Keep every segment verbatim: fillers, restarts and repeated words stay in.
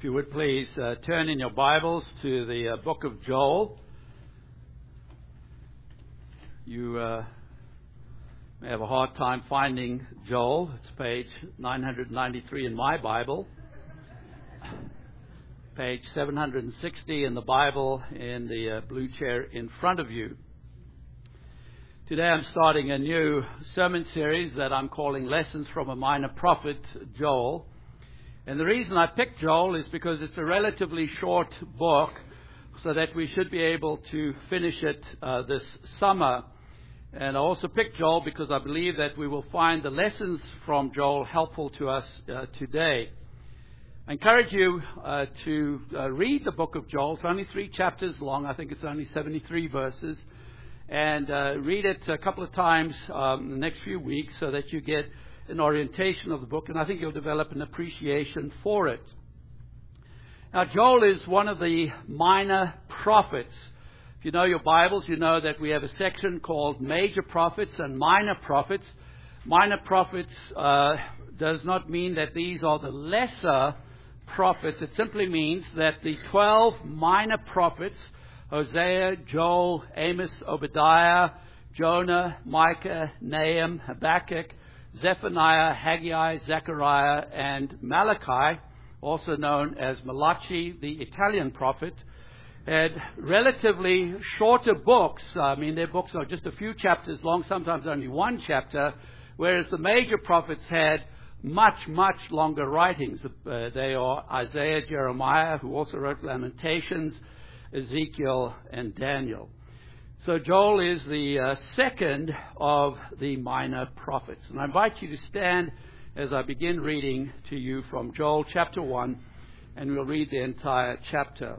you would please uh, turn in your Bibles to the uh, book of Joel. You uh, may have a hard time finding Joel. It's page nine ninety-three in my Bible, page seven hundred sixty in the Bible in the uh, blue chair in front of you. Today I'm starting a new sermon series that I'm calling Lessons from a Minor Prophet, Joel. And the reason I picked Joel is because it's a relatively short book, so that we should be able to finish it uh, this summer. And I also picked Joel because I believe that we will find the lessons from Joel helpful to us uh, today. I encourage you uh, to uh, read the book of Joel. It's only three chapters long. I think it's only seventy-three verses. And uh, read it a couple of times um, in the next few weeks so that you get an orientation of the book, and I think you'll develop an appreciation for it. Now, Joel is one of the minor prophets. If you know your Bibles, you know that we have a section called Major Prophets and Minor Prophets. Minor prophets uh, does not mean that these are the lesser prophets. It simply means that the twelve minor prophets, Hosea, Joel, Amos, Obadiah, Jonah, Micah, Nahum, Habakkuk, Zephaniah, Haggai, Zechariah, and Malachi, also known as Malachi, the Italian prophet, had relatively shorter books. I mean, their books are just a few chapters long, sometimes only one chapter, whereas the major prophets had much, much longer writings. Uh, they are Isaiah, Jeremiah, who also wrote Lamentations, Ezekiel, and Daniel. So Joel is the uh, second of the minor prophets. And I invite you to stand as I begin reading to you from Joel chapter one, and we'll read the entire chapter.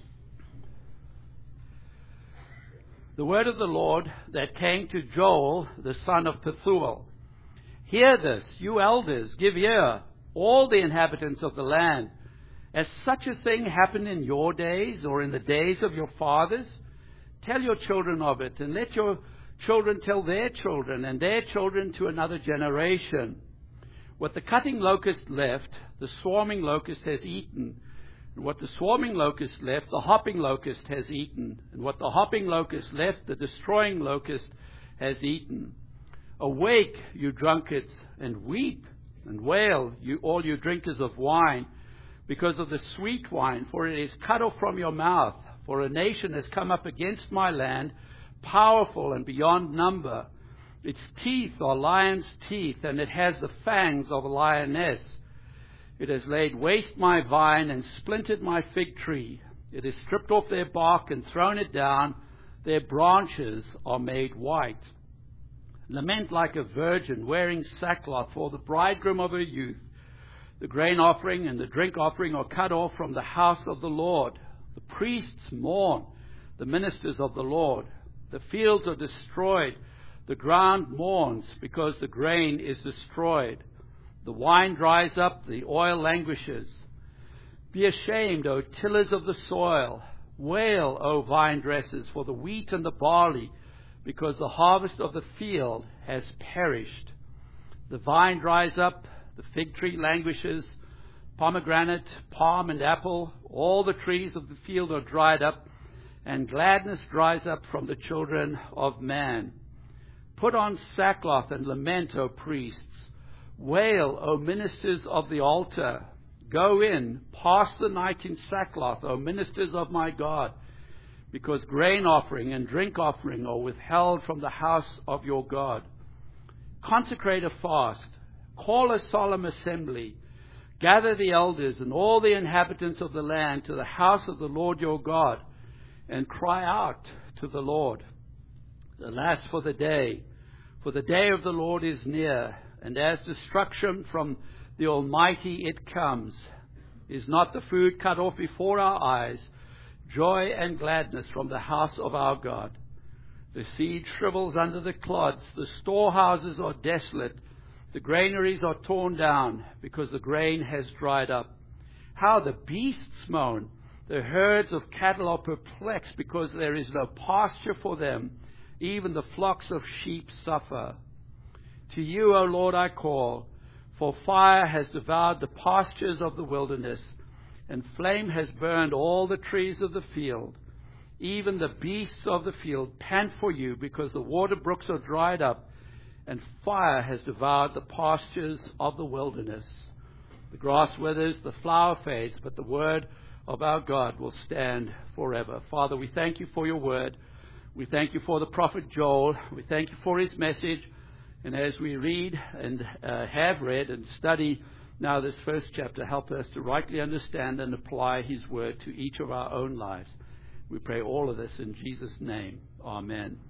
The word of the Lord that came to Joel, the son of Pethuel. Hear this, you elders, give ear, all the inhabitants of the land. Has such a thing happened in your days or in the days of your fathers? Tell your children of it, and let your children tell their children, and their children to another generation. What the cutting locust left, the swarming locust has eaten. And what the swarming locust left, the hopping locust has eaten. And what the hopping locust left, the destroying locust has eaten. Awake, you drunkards, and weep, and wail, you all you drinkers of wine, because of the sweet wine, for it is cut off from your mouth. For a nation has come up against my land, powerful and beyond number. Its teeth are lion's teeth, and it has the fangs of a lioness. It has laid waste my vine and splintered my fig tree. It has stripped off their bark and thrown it down. Their branches are made white. Lament like a virgin wearing sackcloth for the bridegroom of her youth. The grain offering and the drink offering are cut off from the house of the Lord. The priests mourn, the ministers of the Lord. The fields are destroyed. The ground mourns because the grain is destroyed. The wine dries up, the oil languishes. Be ashamed, O tillers of the soil. Wail, O vine dressers, for the wheat and the barley, because the harvest of the field has perished. The vine dries up, the fig tree languishes. Pomegranate, palm, and apple, all the trees of the field are dried up, and gladness dries up from the children of man. Put on sackcloth and lament, O priests. Wail, O ministers of the altar. Go in, pass the night in sackcloth, O ministers of my God, because grain offering and drink offering are withheld from the house of your God. Consecrate a fast, call a solemn assembly. Gather the elders and all the inhabitants of the land to the house of the Lord your God, and cry out to the Lord. Alas for the day, for the day of the Lord is near, and as destruction from the Almighty it comes. Is not the food cut off before our eyes, joy and gladness from the house of our God? The seed shrivels under the clods, the storehouses are desolate, the granaries are torn down, because the grain has dried up. How the beasts moan. The herds of cattle are perplexed, because there is no pasture for them. Even the flocks of sheep suffer. To you, O Lord, I call, for fire has devoured the pastures of the wilderness, and flame has burned all the trees of the field. Even the beasts of the field pant for you, because the water brooks are dried up, and fire has devoured the pastures of the wilderness. The grass withers, the flower fades, but the word of our God will stand forever. Father, we thank you for your word. We thank you for the prophet Joel. We thank you for his message. And as we read and uh, have read and study now this first chapter, help us to rightly understand and apply his word to each of our own lives. We pray all of this in Jesus' name. Amen.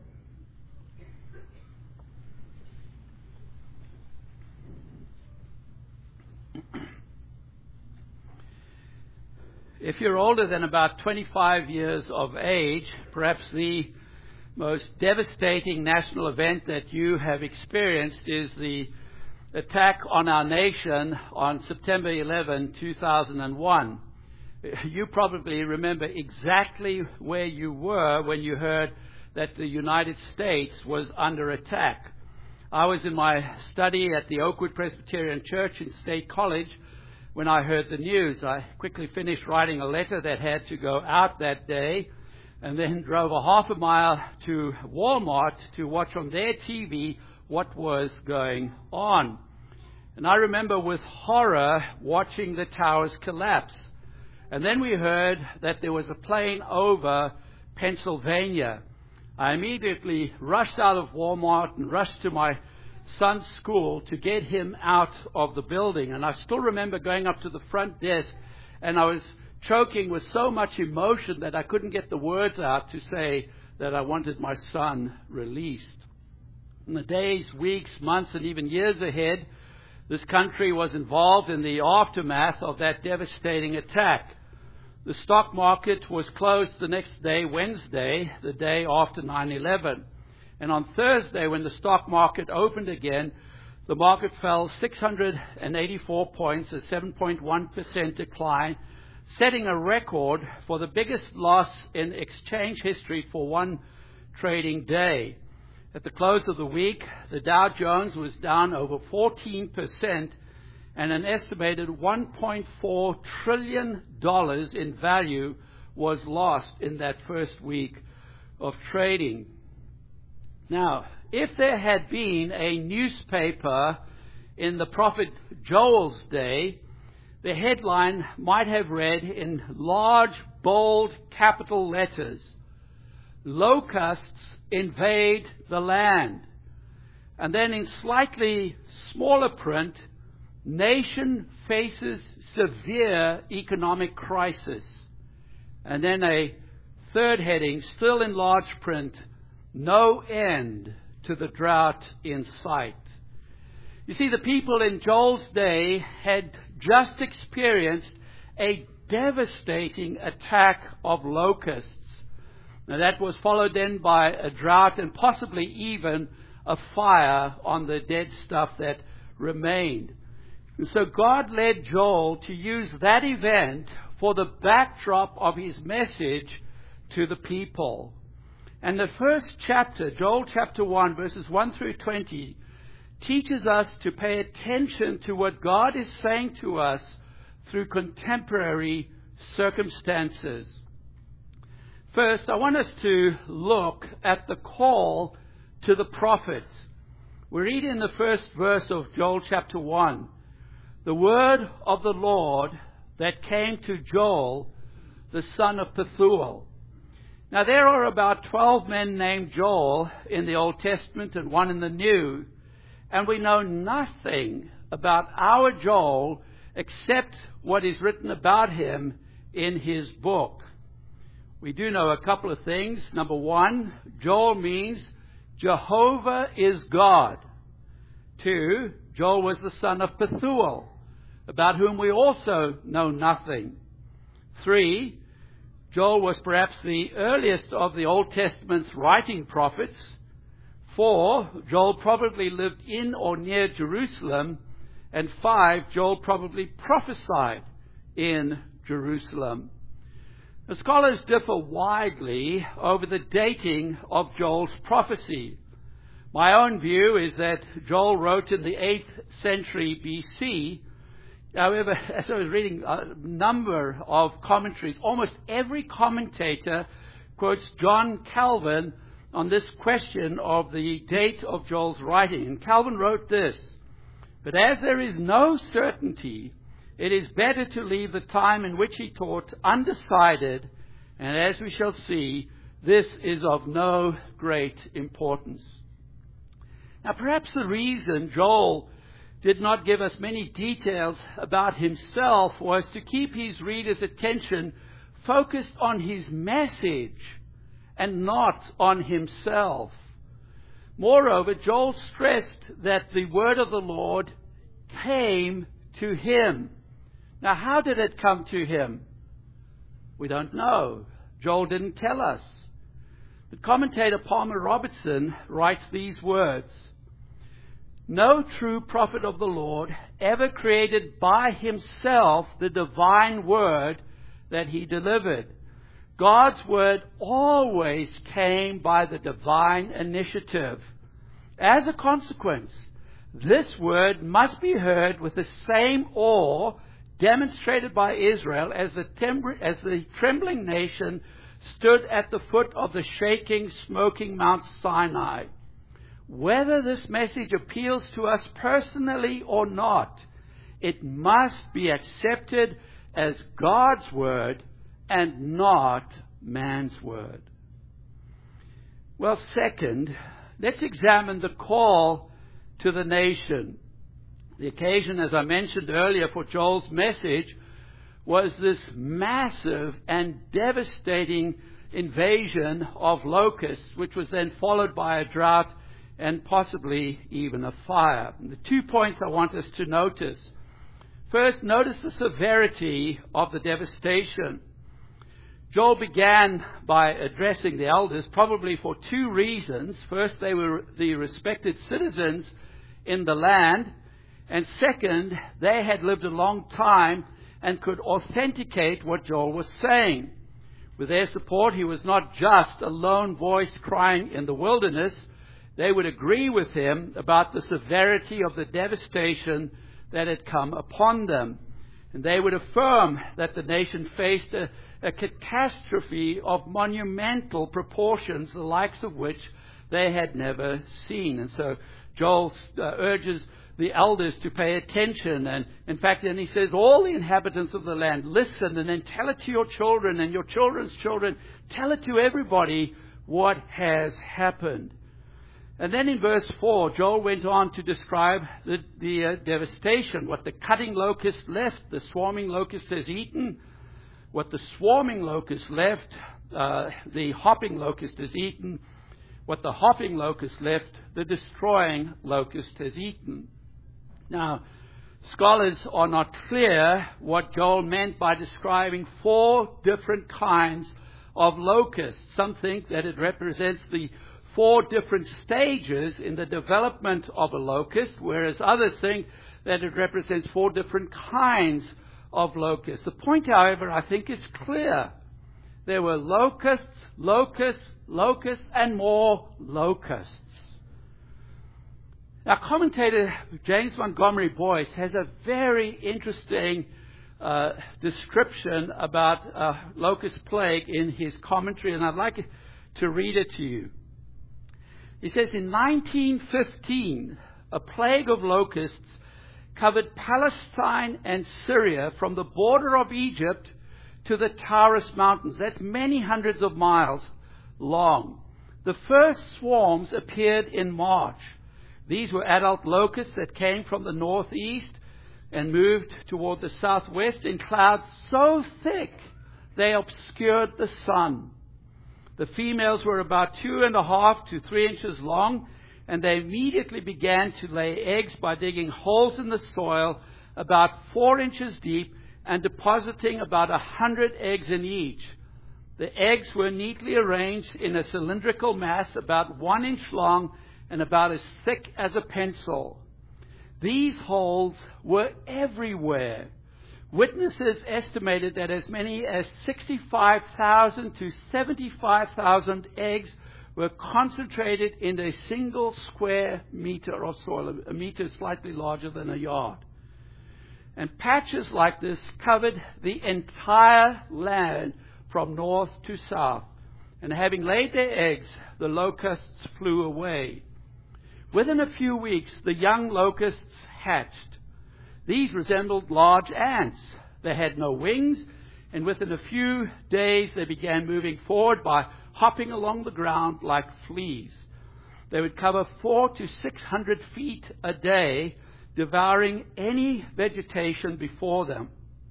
If you're older than about twenty-five years of age, perhaps the most devastating national event that you have experienced is the attack on our nation on September eleventh, two thousand one. You probably remember exactly where you were when you heard that the United States was under attack. I was in my study at the Oakwood Presbyterian Church in State College when I heard the news. I quickly finished writing a letter that had to go out that day, and then drove a half a mile to Walmart to watch on their T V what was going on. And I remember with horror watching the towers collapse. And then we heard that there was a plane over Pennsylvania. I immediately rushed out of Walmart and rushed to my son's school to get him out of the building. And I still remember going up to the front desk, and I was choking with so much emotion that I couldn't get the words out to say that I wanted my son released. In the days, weeks, months, and even years ahead, this country was involved in the aftermath of that devastating attack. The stock market was closed the next day, Wednesday, the day after nine eleven. And on Thursday, when the stock market opened again, the market fell six hundred eighty-four points, a seven point one percent decline, setting a record for the biggest loss in exchange history for one trading day. At the close of the week, the Dow Jones was down over fourteen percent, and an estimated one point four trillion dollars in value was lost in that first week of trading. Now, if there had been a newspaper in the prophet Joel's day, the headline might have read in large, bold, capital letters, "Locusts invade the land." And then in slightly smaller print, "Nation faces severe economic crisis." And then a third heading, still in large print, "No end to the drought in sight." You see, the people in Joel's day had just experienced a devastating attack of locusts. Now, that was followed then by a drought and possibly even a fire on the dead stuff that remained. And so God led Joel to use that event for the backdrop of his message to the people. And the first chapter, Joel chapter one, verses one through twenty, teaches us to pay attention to what God is saying to us through contemporary circumstances. First, I want us to look at the call to the prophets. We read in the first verse of Joel chapter one, "The word of the Lord that came to Joel, the son of Pethuel." Now, there are about twelve men named Joel in the Old Testament and one in the New, and we know nothing about our Joel except what is written about him in his book. We do know a couple of things. Number one, Joel means Jehovah is God. Two, Joel was the son of Pethuel, about whom we also know nothing. Three, Joel was perhaps the earliest of the Old Testament's writing prophets. Four, Joel probably lived in or near Jerusalem. And five, Joel probably prophesied in Jerusalem. The scholars differ widely over the dating of Joel's prophecy. My own view is that Joel wrote in the eighth century B C, However, as I was reading a number of commentaries, almost every commentator quotes John Calvin on this question of the date of Joel's writing. And Calvin wrote this: "But as there is no certainty, it is better to leave the time in which he taught undecided, and as we shall see, this is of no great importance." Now, perhaps the reason Joel did not give us many details about himself was to keep his readers' attention focused on his message and not on himself. Moreover, Joel stressed that the word of the Lord came to him. Now, how did it come to him? We don't know. Joel didn't tell us. But commentator Palmer Robertson writes these words: "No true prophet of the Lord ever created by himself the divine word that he delivered. God's word always came by the divine initiative. As a consequence, this word must be heard with the same awe demonstrated by Israel as the, tem- as the trembling nation stood at the foot of the shaking, smoking Mount Sinai. Whether this message appeals to us personally or not, it must be accepted as God's word and not man's word." Well, second, let's examine the call to the nation. The occasion, as I mentioned earlier, for Joel's message was this massive and devastating invasion of locusts, which was then followed by a drought and possibly even a fire. And the two points I want us to notice. First, notice the severity of the devastation. Joel began by addressing the elders, probably for two reasons. First, they were the respected citizens in the land. And second, they had lived a long time and could authenticate what Joel was saying. With their support, he was not just a lone voice crying in the wilderness. They would agree with him about the severity of the devastation that had come upon them. And they would affirm that the nation faced a, a catastrophe of monumental proportions, the likes of which they had never seen. And so Joel uh, urges the elders to pay attention. And in fact, then he says, all the inhabitants of the land, listen, and then tell it to your children and your children's children. Tell it to everybody what has happened. And then in verse four, Joel went on to describe the, the uh, devastation, what the cutting locust left, the swarming locust has eaten. What the swarming locust left, uh, the hopping locust has eaten. What the hopping locust left, the destroying locust has eaten. Now, scholars are not clear what Joel meant by describing four different kinds of locusts. Some think that it represents the four different stages in the development of a locust, whereas others think that it represents four different kinds of locusts. The point, however, I think is clear. There were locusts, locusts, locusts, and more locusts. Now, commentator James Montgomery Boyce has a very interesting uh, description about uh, locust plague in his commentary, and I'd like to read it to you. He says, in nineteen fifteen, a plague of locusts covered Palestine and Syria from the border of Egypt to the Taurus Mountains. That's many hundreds of miles long. The first swarms appeared in March. These were adult locusts that came from the northeast and moved toward the southwest in clouds so thick they obscured the sun. The females were about two and a half to three inches long, and they immediately began to lay eggs by digging holes in the soil about four inches deep and depositing about a hundred eggs in each. The eggs were neatly arranged in a cylindrical mass about one inch long and about as thick as a pencil. These holes were everywhere. Witnesses estimated that as many as sixty-five thousand to seventy-five thousand eggs were concentrated in a single square meter of soil. A meter is slightly larger than a yard. And patches like this covered the entire land from north to south. And having laid their eggs, the locusts flew away. Within a few weeks, the young locusts hatched. These resembled large ants. They had no wings, and within a few days they began moving forward by hopping along the ground like fleas. They would cover four to six hundred feet a day, devouring any vegetation before them.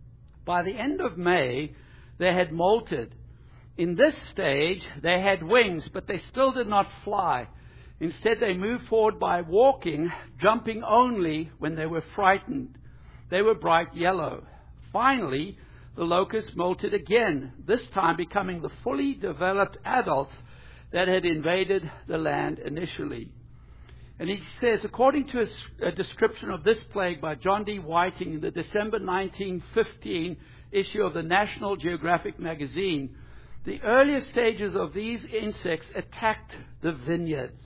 By the end of May, they had molted. In this stage, they had wings, but they still did not fly. Instead, they moved forward by walking, jumping only when they were frightened. They were bright yellow. Finally, the locusts molted again, this time becoming the fully developed adults that had invaded the land initially. And he says, according to a, a description of this plague by John D. Whiting in the December nineteen fifteen issue of the National Geographic magazine, the earliest stages of these insects attacked the vineyards.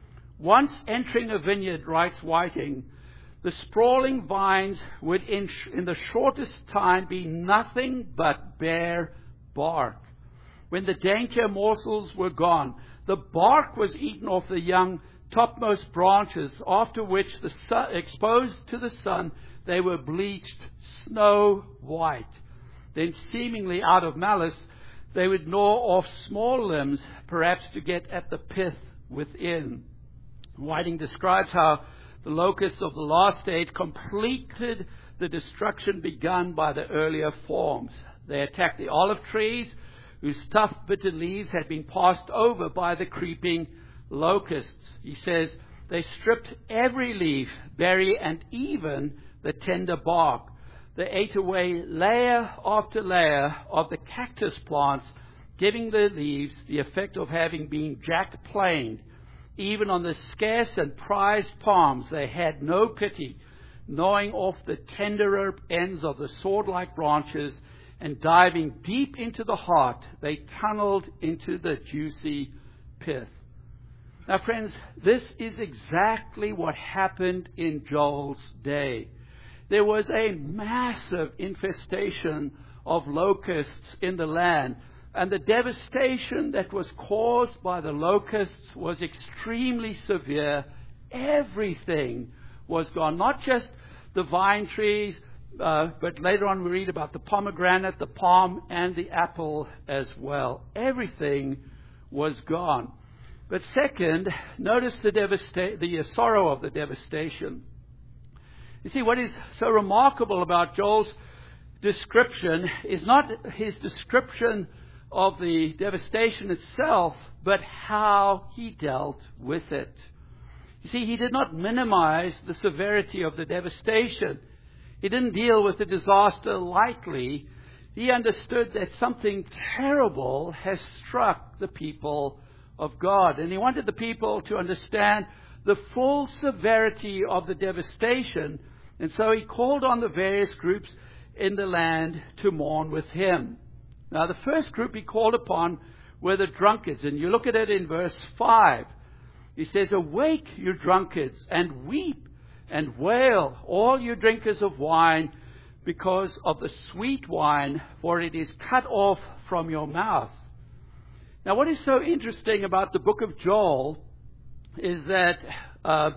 Once entering a vineyard, writes Whiting, the sprawling vines would in, sh- in the shortest time be nothing but bare bark. When the daintier morsels were gone, the bark was eaten off the young topmost branches, after which, the sun, exposed to the sun, they were bleached snow white. Then, seemingly out of malice, they would gnaw off small limbs, perhaps to get at the pith within. Whiting describes how the locusts of the last stage completed the destruction begun by the earlier forms. They attacked the olive trees, whose tough, bitter leaves had been passed over by the creeping locusts. He says, they stripped every leaf, berry, and even the tender bark. They ate away layer after layer of the cactus plants, giving the leaves the effect of having been jack-planed. Even on the scarce and prized palms, they had no pity, gnawing off the tenderer ends of the sword-like branches, and diving deep into the heart, they tunneled into the juicy pith. Now, friends, this is exactly what happened in Joel's day. There was a massive infestation of locusts in the land, and the devastation that was caused by the locusts was extremely severe. Everything was gone, not just the vine trees, uh, but later on we read about the pomegranate, the palm, and the apple as well. Everything was gone. But second, notice the, devasta- the uh, sorrow of the devastation. You see, what is so remarkable about Joel's description is not his description of the devastation itself, but how he dealt with it. You see, he did not minimize the severity of the devastation. He didn't deal with the disaster lightly. He understood that something terrible has struck the people of God. And he wanted the people to understand the full severity of the devastation. And so he called on the various groups in the land to mourn with him. Now, the first group he called upon were the drunkards. And you look at it in verse five. He says, awake, you drunkards, and weep and wail, all you drinkers of wine, because of the sweet wine, for it is cut off from your mouth. Now, what is so interesting about the book of Joel is that uh,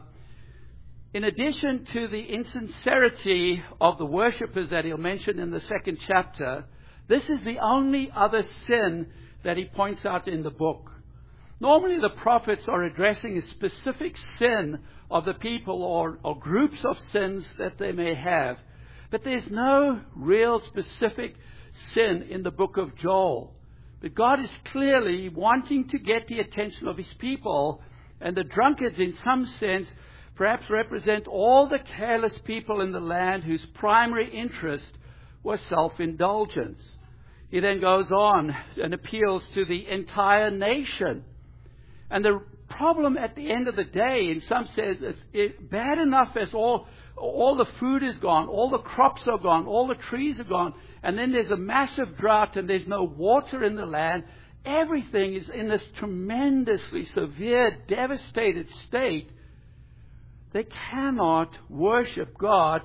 in addition to the insincerity of the worshippers that he'll mention in the second chapter, this is the only other sin that he points out in the book. Normally the prophets are addressing a specific sin of the people or, or groups of sins that they may have. But there's no real specific sin in the book of Joel. But God is clearly wanting to get the attention of his people, and the drunkards in some sense perhaps represent all the careless people in the land whose primary interest was self-indulgence. He then goes on and appeals to the entire nation. And the problem at the end of the day, in some sense, is it, bad enough as all, all the food is gone, all the crops are gone, all the trees are gone, and then there's a massive drought and there's no water in the land. Everything is in this tremendously severe, devastated state. They cannot worship God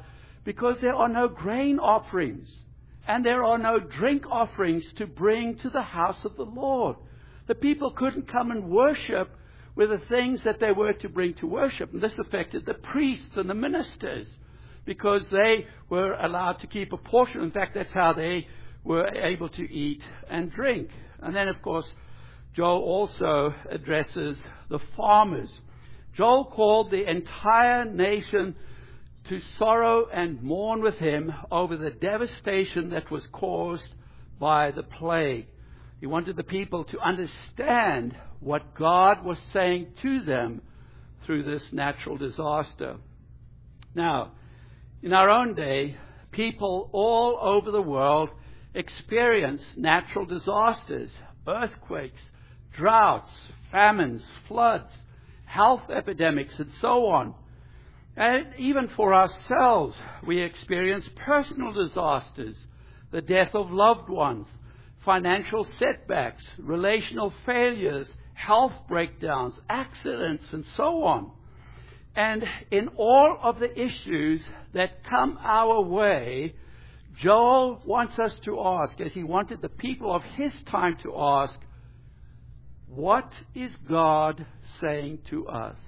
because there are no grain offerings and there are no drink offerings to bring to the house of the Lord. The people couldn't come and worship with the things that they were to bring to worship. And this affected the priests and the ministers, because they were allowed to keep a portion. In fact, that's how they were able to eat and drink. And then, of course, Joel also addresses the farmers. Joel called the entire nation to sorrow and mourn with him over the devastation that was caused by the plague. He wanted the people to understand what God was saying to them through this natural disaster. Now, in our own day, people all over the world experience natural disasters, earthquakes, droughts, famines, floods, health epidemics, and so on. And even for ourselves, we experience personal disasters, the death of loved ones, financial setbacks, relational failures, health breakdowns, accidents, and so on. And in all of the issues that come our way, Joel wants us to ask, as he wanted the people of his time to ask, what is God saying to us?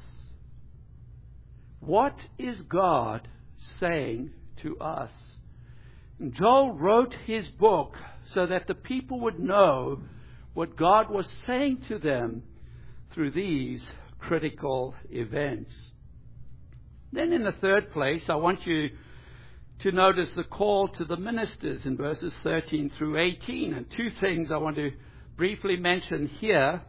What is God saying to us? And Joel wrote his book so that the people would know what God was saying to them through these critical events. Then in the third place, I want you to notice the call to the ministers in verses thirteen through eighteen. And two things I want to briefly mention here.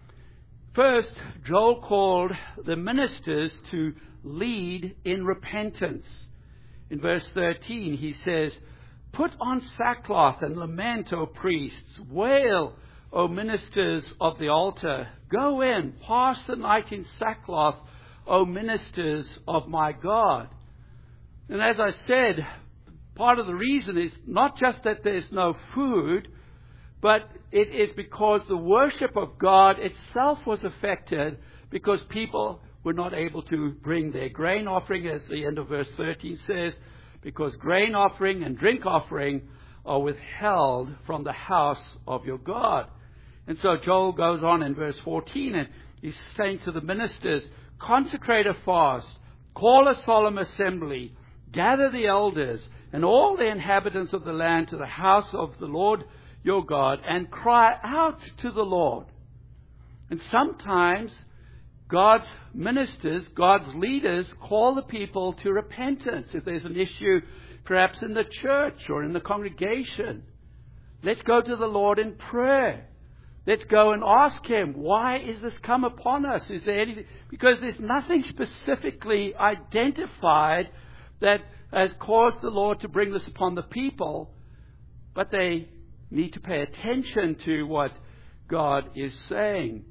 First, Joel called the ministers to lead in repentance. In verse thirteen, he says, "Put on sackcloth and lament, O priests. Wail, O ministers of the altar. Go in, pass the night in sackcloth, O ministers of my God." And as I said, part of the reason is not just that there's no food, but it is because the worship of God itself was affected, because people were not able to bring their grain offering, as the end of verse thirteen says, because grain offering and drink offering are withheld from the house of your God. And so Joel goes on in verse fourteen, and he's saying to the ministers, "Consecrate a fast, call a solemn assembly, gather the elders and all the inhabitants of the land to the house of the Lord your God, and cry out to the Lord." And sometimes God's ministers, God's leaders, call the people to repentance. If there's an issue perhaps in the church or in the congregation, let's go to the Lord in prayer. Let's go and ask Him, why is this come upon us? Is there anything? Because there's nothing specifically identified that has caused the Lord to bring this upon the people, but they need to pay attention to what God is saying.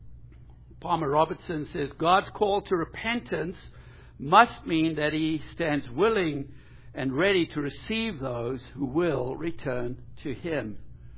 Palmer Robertson says, God's call to repentance must mean that He stands willing and ready to receive those who will return to Him.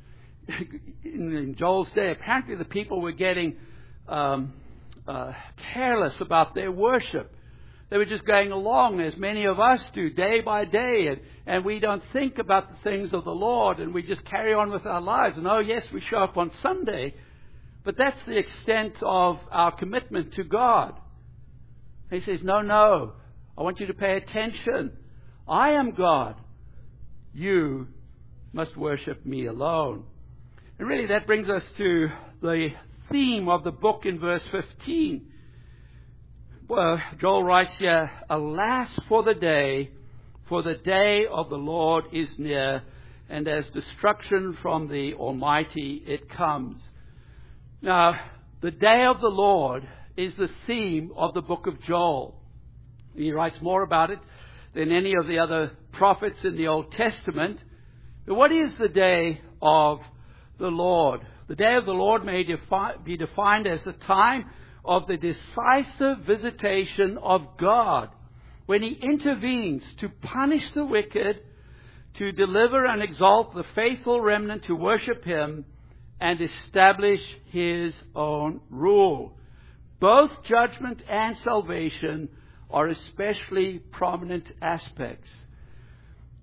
In Joel's day, apparently the people were getting um, uh, careless about their worship. They were just going along, as many of us do, day by day, and, and we don't think about the things of the Lord, and we just carry on with our lives. And oh yes, we show up on Sunday, but that's the extent of our commitment to God. He says, no, no, I want you to pay attention. I am God. You must worship me alone. And really that brings us to the theme of the book in verse fifteen. Well, Joel writes here, "Alas for the day, for the day of the Lord is near, and as destruction from the Almighty it comes." Now, the day of the Lord is the theme of the book of Joel. He writes more about it than any of the other prophets in the Old Testament. But what is the day of the Lord? The day of the Lord may defi- be defined as the time of the decisive visitation of God, when He intervenes to punish the wicked, to deliver and exalt the faithful remnant to worship Him, and establish His own rule. Both judgment and salvation are especially prominent aspects.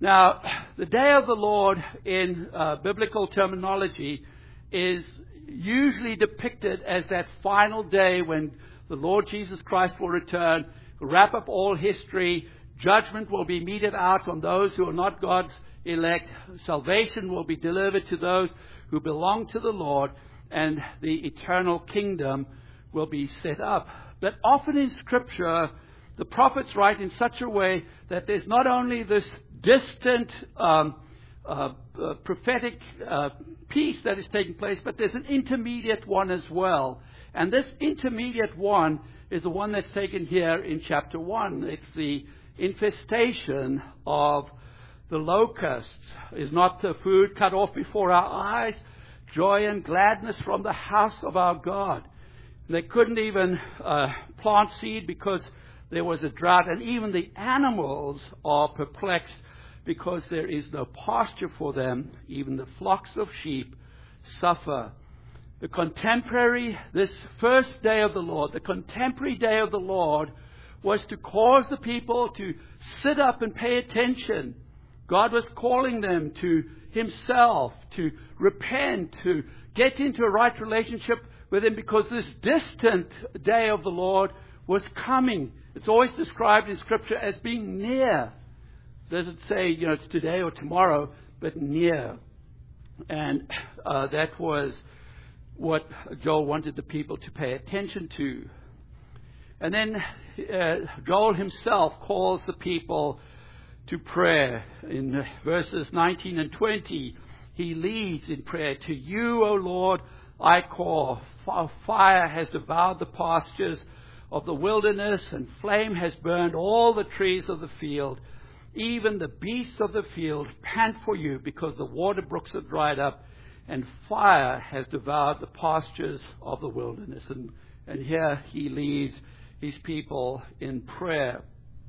Now, the day of the Lord in uh, biblical terminology is usually depicted as that final day when the Lord Jesus Christ will return, wrap up all history, judgment will be meted out on those who are not God's elect, salvation will be delivered to those who belong to the Lord, and the eternal kingdom will be set up. But often in Scripture, the prophets write in such a way that there's not only this distant um, uh, uh, prophetic uh, piece that is taking place, but there's an intermediate one as well. And this intermediate one is the one that's taken here in chapter one. It's the infestation of the locusts. Is not the food cut off before our eyes? Joy and gladness from the house of our God. They couldn't even uh, plant seed because there was a drought, and even the animals are perplexed because there is no pasture for them. Even the flocks of sheep suffer. The contemporary, this first day of the Lord, the contemporary day of the Lord was to cause the people to sit up and pay attention. God was calling them to Himself, to repent, to get into a right relationship with Him, because this distant day of the Lord was coming. It's always described in Scripture as being near. Doesn't say, you know, it's today or tomorrow, but near. And uh, that was what Joel wanted the people to pay attention to. And then uh, Joel himself calls the people to prayer. In verses nineteen and twenty, he leads in prayer. To you, O Lord, I call. Fire has devoured the pastures of the wilderness, and flame has burned all the trees of the field. Even the beasts of the field pant for you, because the water brooks are dried up, and fire has devoured the pastures of the wilderness. And, and here he leads his people in prayer.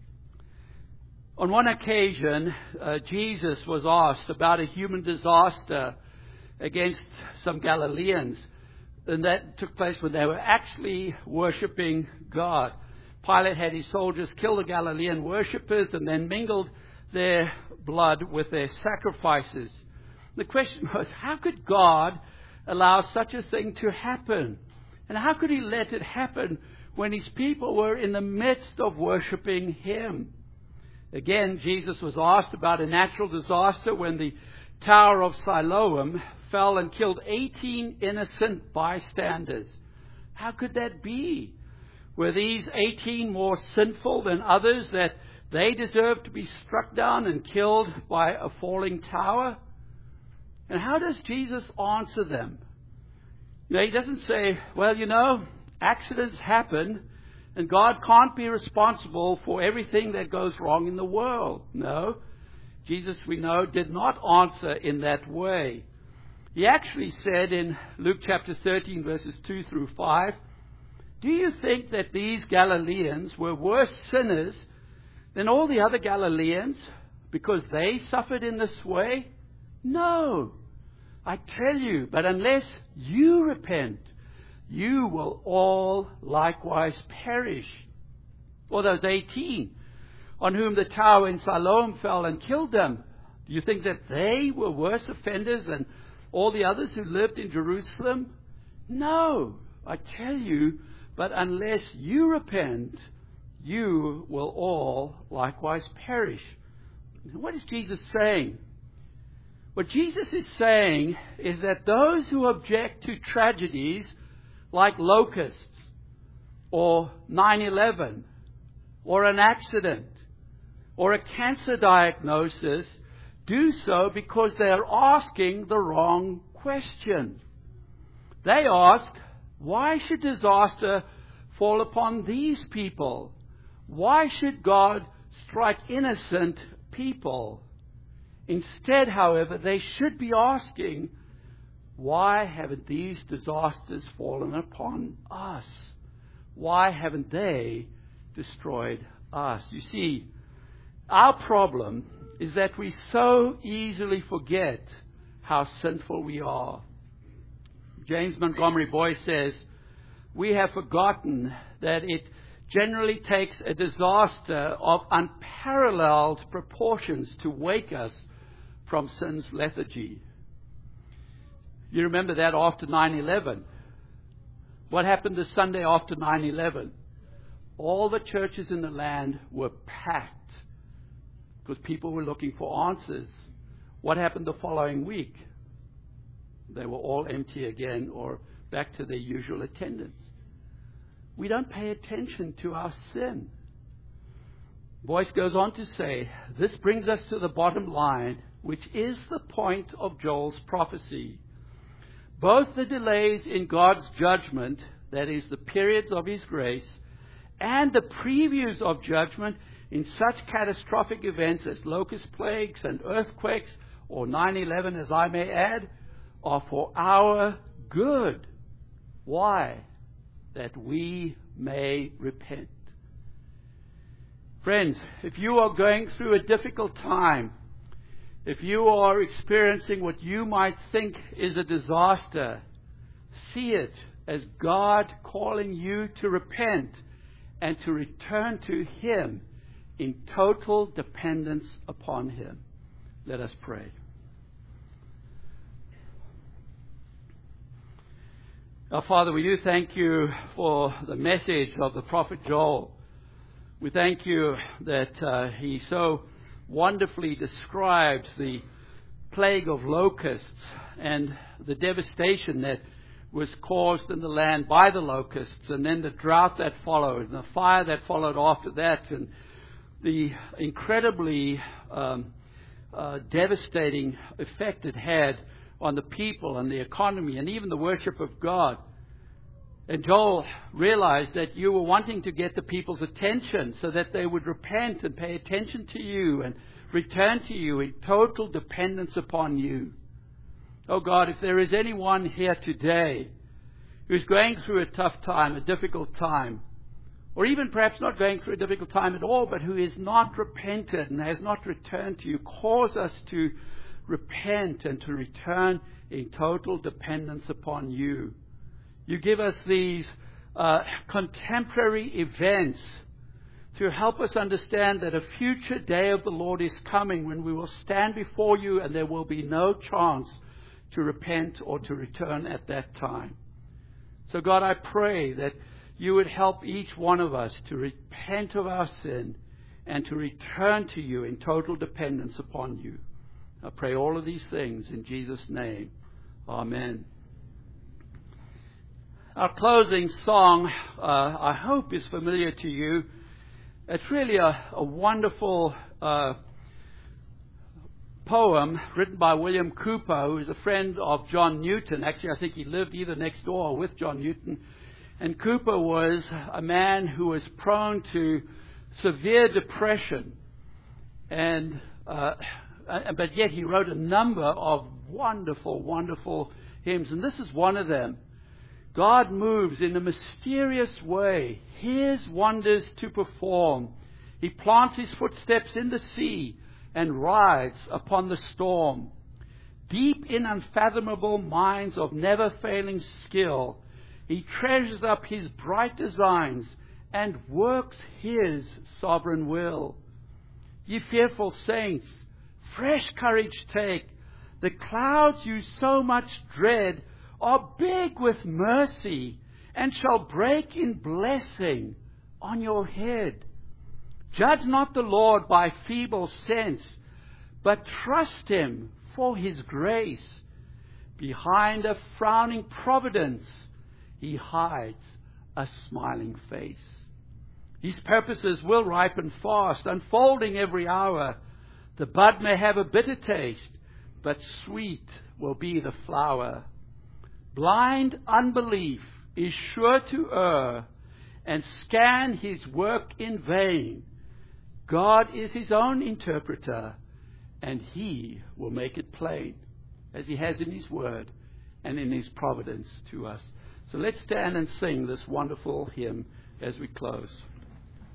On one occasion, uh, Jesus was asked about a human disaster against some Galileans. And that took place when they were actually worshipping God. Pilate had his soldiers kill the Galilean worshippers and then mingled their blood with their sacrifices. The question was, how could God allow such a thing to happen? And how could He let it happen when His people were in the midst of worshipping Him? Again, Jesus was asked about a natural disaster when the Tower of Siloam fell and killed eighteen innocent bystanders. How could that be? Were these eighteen more sinful than others, that they deserved to be struck down and killed by a falling tower? And how does Jesus answer them? You know, He doesn't say, well, you know, accidents happen and God can't be responsible for everything that goes wrong in the world. No. Jesus, we know, did not answer in that way. He actually said in Luke chapter thirteen, verses two through five, do you think that these Galileans were worse sinners than all the other Galileans because they suffered in this way? No, I tell you, but unless you repent, you will all likewise perish. Or those eighteen on whom the tower in Siloam fell and killed them, do you think that they were worse offenders than all the others who lived in Jerusalem? No, I tell you, but unless you repent, you will all likewise perish. What is Jesus saying? What Jesus is saying is that those who object to tragedies like locusts or nine eleven or an accident or a cancer diagnosis do so because they are asking the wrong question. They ask, why should disaster fall upon these people? Why should God strike innocent people? Instead, however, they should be asking, why haven't these disasters fallen upon us? Why haven't they destroyed us? You see, our problem is that we so easily forget how sinful we are. James Montgomery Boyce says, we have forgotten that it generally takes a disaster of unparalleled proportions to wake us from sin's lethargy. You remember that after nine eleven. What happened the Sunday after nine eleven? All the churches in the land were packed because people were looking for answers. What happened the following week? They were all empty again, or back to their usual attendance. We don't pay attention to our sin. Boyce goes on to say, this brings us to the bottom line, which is the point of Joel's prophecy. Both the delays in God's judgment, that is, the periods of His grace, and the previews of judgment in such catastrophic events as locust plagues and earthquakes, or nine eleven, as I may add, are for our good. Why? That we may repent. Friends, if you are going through a difficult time, if you are experiencing what you might think is a disaster, see it as God calling you to repent and to return to Him in total dependence upon Him. Let us pray. Our Father, we do thank You for the message of the prophet Joel. We thank You that uh, he so wonderfully describes the plague of locusts and the devastation that was caused in the land by the locusts, and then the drought that followed, and the fire that followed after that, and the incredibly um, uh, devastating effect it had on the people and the economy and even the worship of God. And Joel realized that You were wanting to get the people's attention so that they would repent and pay attention to You and return to You in total dependence upon You. Oh God, if there is anyone here today who's going through a tough time, a difficult time, or even perhaps not going through a difficult time at all, but who is not repented and has not returned to You, cause us to repent and to return in total dependence upon You. You give us these uh, contemporary events to help us understand that a future day of the Lord is coming when we will stand before You and there will be no chance to repent or to return at that time. So God, I pray that You would help each one of us to repent of our sin and to return to You in total dependence upon You. I pray all of these things in Jesus' name. Amen. Our closing song, uh, I hope, is familiar to you. It's really a, a wonderful uh, poem written by William Cooper, who is a friend of John Newton. Actually, I think he lived either next door or with John Newton. And Cooper was a man who was prone to severe depression, and uh, but yet he wrote a number of wonderful, wonderful hymns, and this is one of them. God moves in a mysterious way, His wonders to perform. He plants His footsteps in the sea and rides upon the storm. Deep in unfathomable minds of never-failing skill, He treasures up His bright designs and works His sovereign will. Ye fearful saints, fresh courage take. The clouds you so much dread are big with mercy and shall break in blessing on your head. Judge not the Lord by feeble sense, but trust Him for His grace. Behind a frowning providence, He hides a smiling face. His purposes will ripen fast, unfolding every hour. The bud may have a bitter taste, but sweet will be the flower. Blind unbelief is sure to err and scan His work in vain. God is His own interpreter, and He will make it plain, as He has in His word and in His providence to us. So let's stand and sing this wonderful hymn as we close.